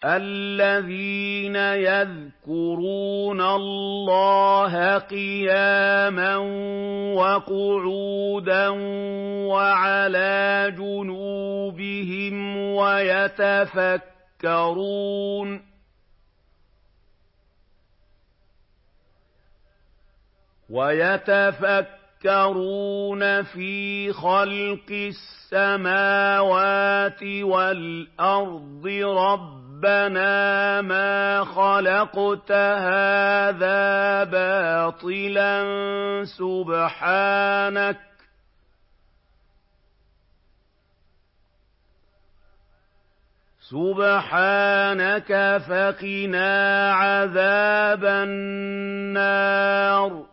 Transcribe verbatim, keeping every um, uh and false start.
الَّذِينَ يَذْكُرُونَ اللَّهَ قِيَامًا وَقُعُودًا وَعَلَىٰ جُنُوبِهِمْ وَيَتَفَكَّرُونَ وَيَتَفَكَّرُونَ فِي خَلْقِ السَّمَاوَاتِ وَالْأَرْضِ رَبَّنَا مَا خَلَقْتَ هَٰذَا بَاطِلًا سُبْحَانَكَ سُبْحَانَكَ فَقِنَا عَذَابَ النَّارِ